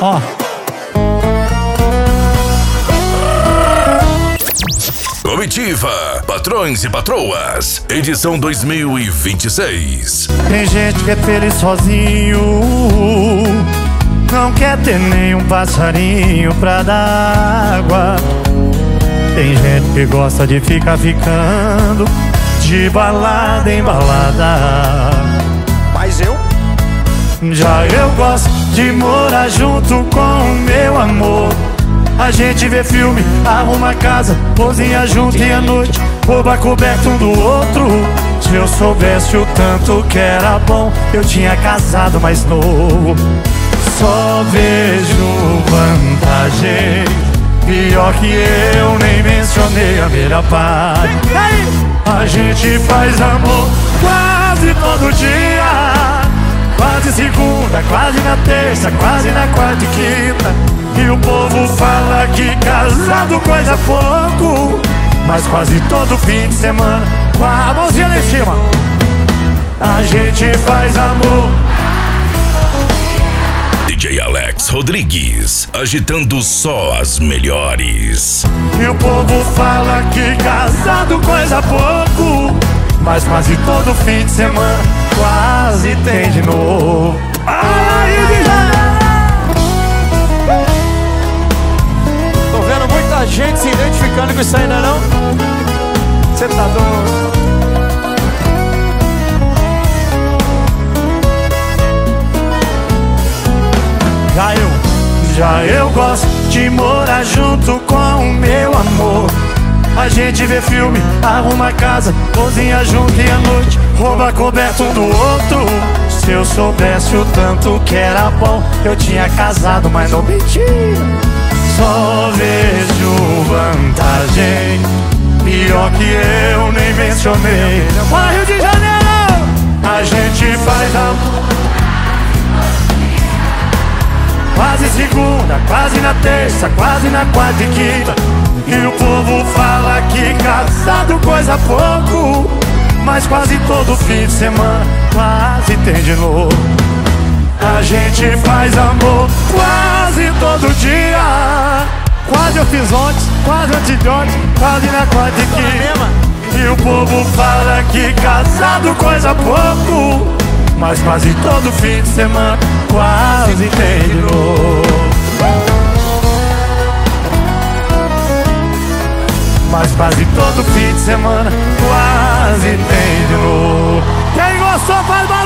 Ó. Comitiva, Patrões e Patroas, edição 2026. Tem gente que é feliz sozinho, não quer ter nenhum passarinho pra dar água. Tem gente que gosta de ficar ficando de balada em balada. Mas Já eu gosto de morar junto com o meu amor. A gente vê filme, arruma casa, cozinha junto e à noite rouba coberto um do outro. Se eu soubesse o tanto que era bom, eu tinha casado mais novo. Só vejo vantagem, pior que eu nem mencionei a melhor parte. A gente faz amor quase todo dia, quase segunda, quase na terça, quase na quarta e quinta. E o povo fala que casado coisa pouco, mas quase todo fim de semana, com a mãozinha lá em cima, a gente faz amor. DJ Alex Rodrigues, agitando só as melhores. E o povo fala que casado coisa pouco, mas quase todo fim de semana quase tem de novo. tô vendo muita gente se identificando com isso ainda não? Você tá doido? Já eu gosto de morar junto com o meu amor. A gente vê filme, arruma casa, cozinha junto e à noite rouba coberto um do outro. Se eu soubesse o tanto que era bom, eu tinha casado, mas não mentira. Só vejo vantagem, pior que eu nem mencionei. Mas Rio de Janeiro, a gente faz amor quase segunda, quase na terça, quase na quarta e quinta. E o povo fala que casado coisa pouco, mas quase todo fim de semana quase tem de novo. A gente faz amor quase todo dia, quase eu fiz ontem, quase antes de ontem, quase na quarta e quinta. E o povo fala que casado coisa pouco, mas quase todo fim de semana quase tem de novo. Mas quase todo fim de semana quase tem de novo. Quem gostou faz barulho!